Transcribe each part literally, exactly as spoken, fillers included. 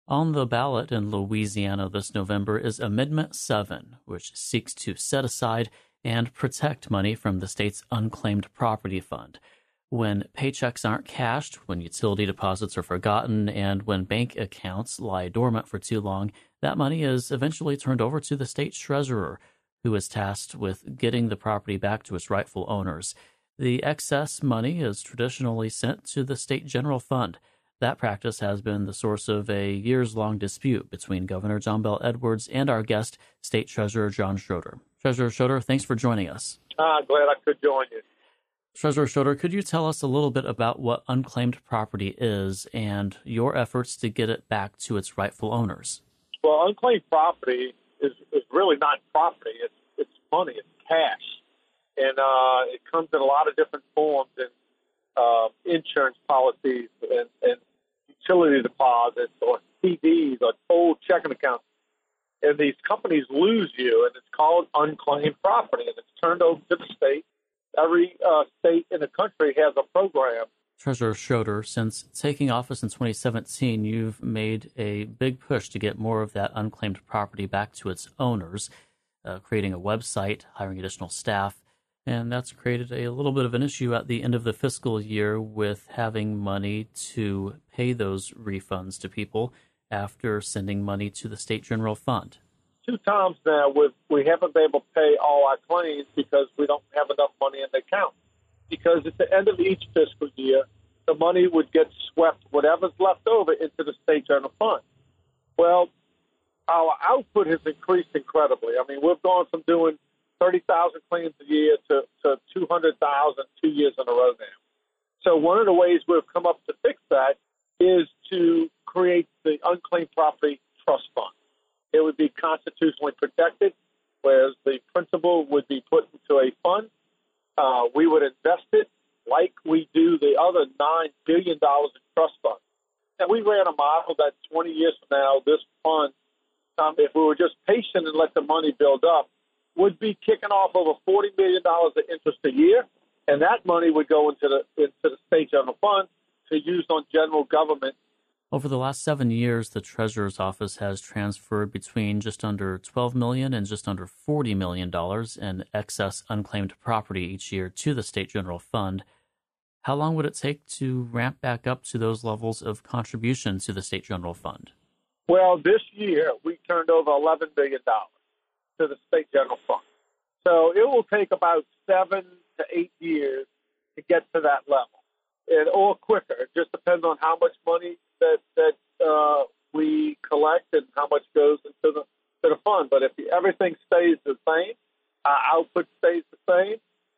On the ballot in Louisiana this November is Amendment seven, which seeks to set aside and protect money from the state's unclaimed property fund. When paychecks aren't cashed, when utility deposits are forgotten, and when bank accounts lie dormant for too long, that money is eventually turned over to the state treasurer, who is tasked with getting the property back to its rightful owners. The excess money is traditionally sent to the state general fund. That practice has been the source of a years-long dispute between Governor John Bel Edwards and our guest, State Treasurer John Schroeder. Treasurer Schroeder, thanks for joining us. Ah, glad I could join you. Treasurer Schroeder, could you tell us a little bit about what unclaimed property is and your efforts to get it back to its rightful owners? Well, unclaimed property is, is really not property. It's, it's money. It's cash. And uh, it comes in a lot of different forms, and uh, insurance policies and, and utility deposits or C Ds or old checking accounts. And these companies lose you, and it's called unclaimed property, and it's turned over to the state. Every uh, state in the country has a program. Treasurer Schroeder, since taking office in twenty seventeen, you've made a big push to get more of that unclaimed property back to its owners, uh, creating a website, hiring additional staff, and that's created a little bit of an issue at the end of the fiscal year with having money to pay those refunds to people after sending money to the state general fund. Two times now we've, we haven't been able to pay all our claims because we don't have enough money in the account. Because at the end of each fiscal year, the money would get swept, whatever's left over, into the state general fund. Well, our output has increased incredibly. I mean, we've gone from doing thirty thousand claims a year to, to two hundred thousand two years in a row now. So one of the ways we've come up to fix that is to create the Unclaimed Property Trust Fund. It would be constitutionally protected, whereas the principal would be put into a fund. Uh, we would invest it like we do the other nine billion dollars in trust funds. And we ran a model that twenty years from now, this fund, um, if we were just patient and let the money build up, would be kicking off over forty million dollars of interest a year, and that money would go into the into the state general fund to use on general government. Over the last seven years, the Treasurer's Office has transferred between just under twelve million dollars and just under forty million dollars in excess unclaimed property each year to the State General Fund. How long would it take to ramp back up to those levels of contribution to the State General Fund? Well, this year we turned over eleven billion dollars to the State General Fund. So it will take about seven to eight years to get to that level, and or quicker. It just depends on how much money that that uh, we collect and how much goes into the to the fund. But if everything stays the same, our output stays the same,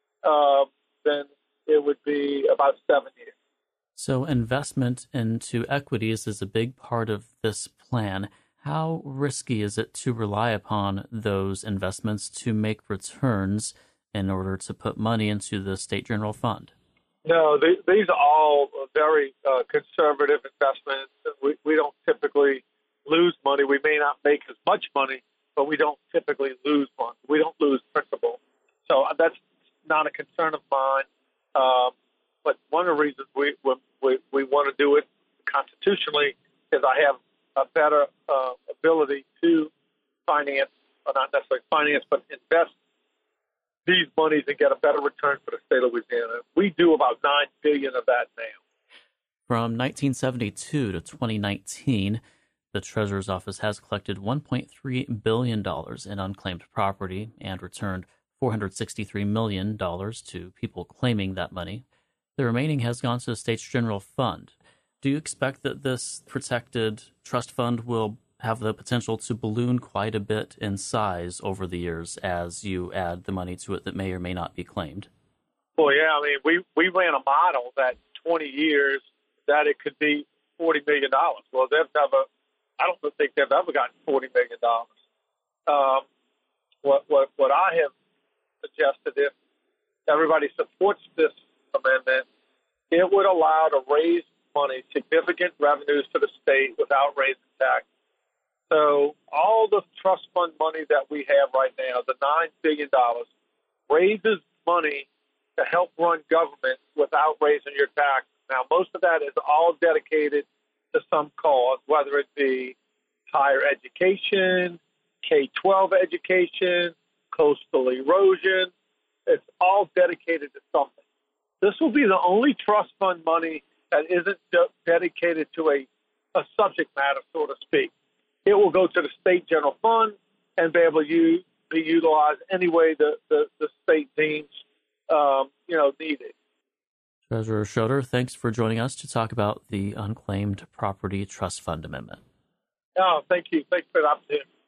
uh, then it would be about seven years. So investment into equities is a big part of this plan. How risky is it to rely upon those investments to make returns in order to put money into the State General Fund? No, they, these are all very uh, conservative investments. We, we don't typically lose money. We may not make as much money, but we don't typically lose money. We don't lose principal. So that's not a concern of mine. Um, but one of the reasons we we, we want to do it constitutionally is I have a better uh, ability to finance, or not necessarily finance, but invest these monies and get a better return for the state of Louisiana. We do about nine billion dollars of that now. From nineteen seventy-two to twenty nineteen, the Treasurer's Office has collected one point three billion dollars in unclaimed property and returned four hundred sixty-three million dollars to people claiming that money. The remaining has gone to the state's general fund. Do you expect that this protected trust fund will have the potential to balloon quite a bit in size over the years as you add the money to it that may or may not be claimed? Well, yeah, I mean, we, we ran a model that twenty years that it could be forty million dollars. Well, they've never, I don't think they've ever gotten forty million dollars. Um, what, what, what I have suggested, if everybody supports this amendment, it would allow to raise money, significant revenues to the state without raising taxes. So all the trust fund money that we have right now, the nine billion dollars, raises money to help run government without raising your taxes. Now, most of that is all dedicated to some cause, whether it be higher education, K twelve education, coastal erosion. It's all dedicated to something. This will be the only trust fund money that isn't de- dedicated to a, a subject matter, so to speak. It will go to the state general fund and be able to use, be utilized any way the, the, the state deems um, you know, needed. Treasurer Schroeder, thanks for joining us to talk about the Unclaimed Property Trust Fund Amendment. Oh, thank you. Thanks for the opportunity.